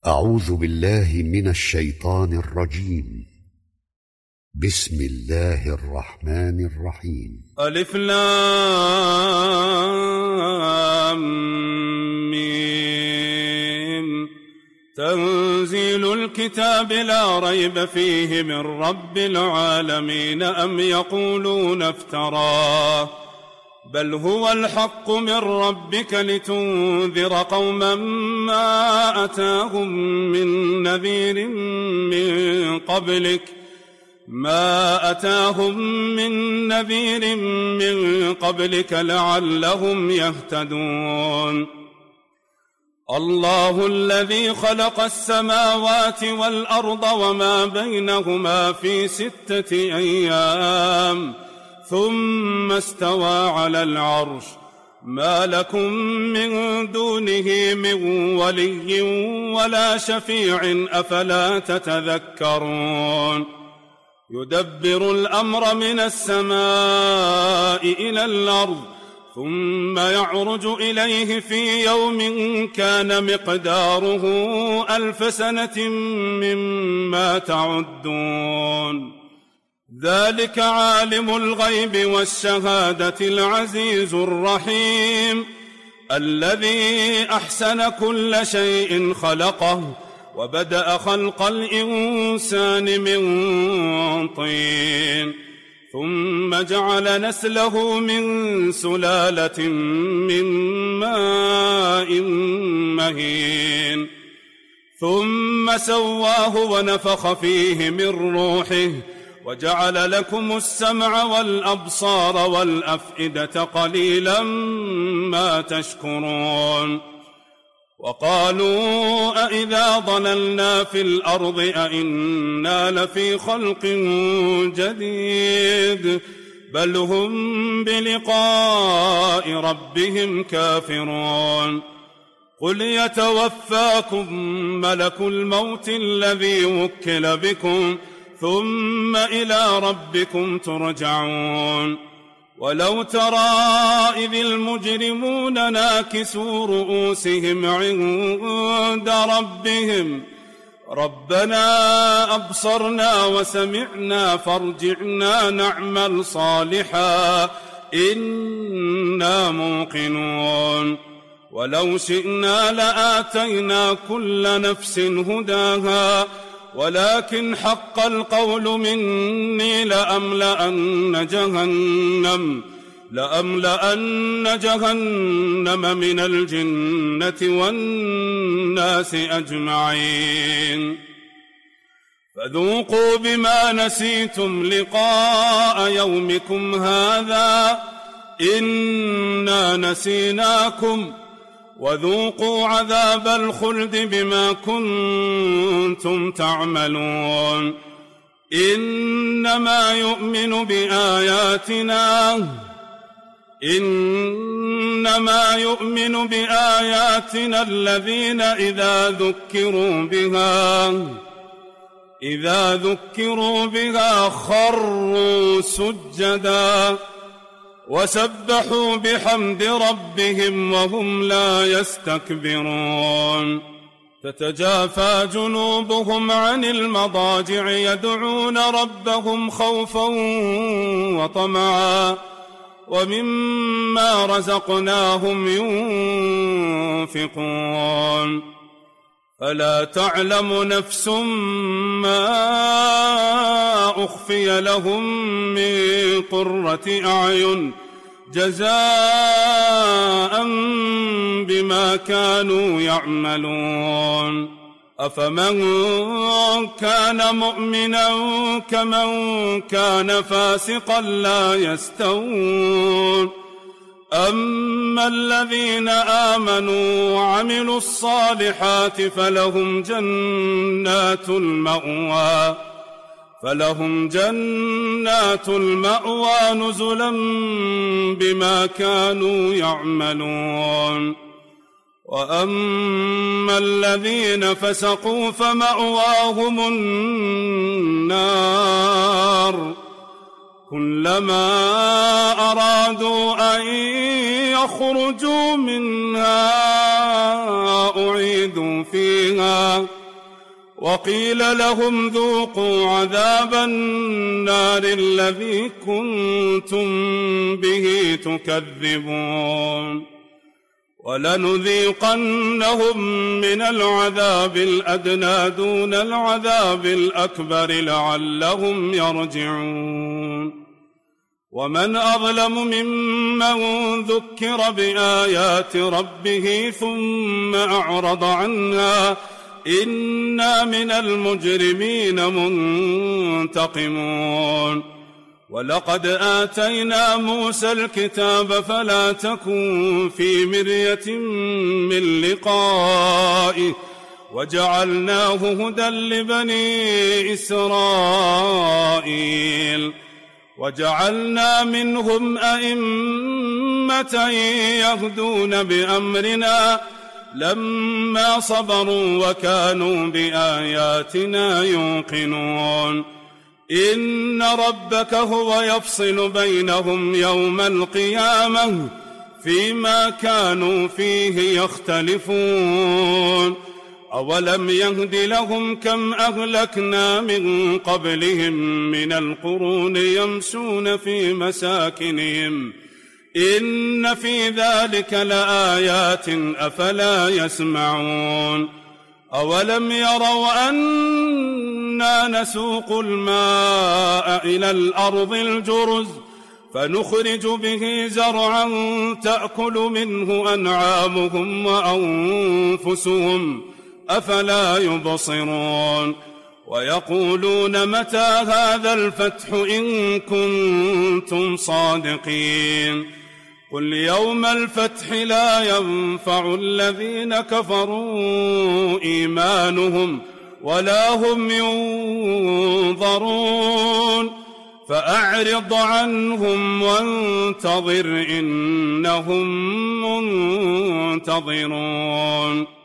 أعوذ بالله من الشيطان الرجيم. بسم الله الرحمن الرحيم. ألف لام ميم. تنزيل الكتاب لا ريب فيه من رب العالمين. أم يقولون افتراه بل هو الحق من ربك لتنذر قوما ما أتاهم من نذير من قبلك لعلهم يهتدون. الله الذي خلق السماوات والأرض وما بينهما في 6 أيام ثم استوى على العرش. ما لكم من دونه من ولي ولا شفيع أفلا تتذكرون. يدبر الأمر من السماء إلى الأرض ثم يعرج إليه في يوم كان مقداره 1000 سنة مما تعدون. ذلك عالم الغيب والشهادة العزيز الرحيم الذي أحسن كل شيء خلقه وبدأ خلق الإنسان من طين ثم جعل نسله من سلالة من ماء مهين ثم سواه ونفخ فيه من روحه وجعل لكم السمع والأبصار والأفئدة قليلا ما تشكرون. وقالوا أئذا ضللنا في الأرض أئنا لفي خلق جديد بل هم بلقاء ربهم كافرون. قل يتوفاكم ملك الموت الذي وكل بكم ثم إلى ربكم ترجعون. ولو ترى إذ المجرمون ناكسوا رؤوسهم عند ربهم ربنا أبصرنا وسمعنا فارجعنا نعمل صالحا إنا موقنون. ولو شئنا لآتينا كل نفس هداها ولكن حق القول مني لأملأن جهنم من الجنة والناس أجمعين. فذوقوا بما نسيتم لقاء يومكم هذا إنا نسيناكم وذوقوا عذاب الخلد بما كنتم تعملون. إنما يؤمن بآياتنا الذين إذا ذكروا بها خروا سجدا وسبحوا بحمد ربهم وهم لا يستكبرون. تتجافى جنوبهم عن المضاجع يدعون ربهم خوفا وطمعا ومما رزقناهم ينفقون. فلا تعلم نفس ما أخفي لهم من قرة أعين جزاء بما كانوا يعملون. أفمن كان مؤمنا كمن كان فاسقا لا يستوون. أما الذين آمنوا وعملوا الصالحات فلهم جنات المأوى نزلا بما كانوا يعملون. وأما الذين فسقوا فمأواهم النار كلما أرادوا أن يخرجوا منها أعيدوا فيها وقيل لهم ذوقوا عذاب النار الذي كنتم به تكذبون ولنذيقنهم من العذاب الأدنى دون العذاب الأكبر لعلهم يرجعون ومن أظلم ممن ذكر بآيات ربه ثم أعرض عنها إنا من المجرمين منتقمون ولقد آتينا موسى الكتاب فلا تكن في مرية من لقائه وجعلناه هدى لبني إسرائيل وجعلنا منهم أئمة يهدون بأمرنا لما صبروا وكانوا بآياتنا يوقنون إن ربك هو يفصل بينهم يوم القيامة فيما كانوا فيه يختلفون أولم يهد لهم كم أهلكنا من قبلهم من القرون يمشون في مساكنهم إن في ذلك لآيات أفلا يسمعون أولم يروا أنا نسوق الماء إلى الأرض الجرز فنخرج به زرعا تأكل منه أنعامهم وأنفسهم أفلا يبصرون ويقولون متى هذا الفتح إن كنتم صادقين قل يوم الفتح لا ينفع الذين كفروا إيمانهم ولا هم ينظرون فأعرض عنهم وانتظر إنهم منتظرون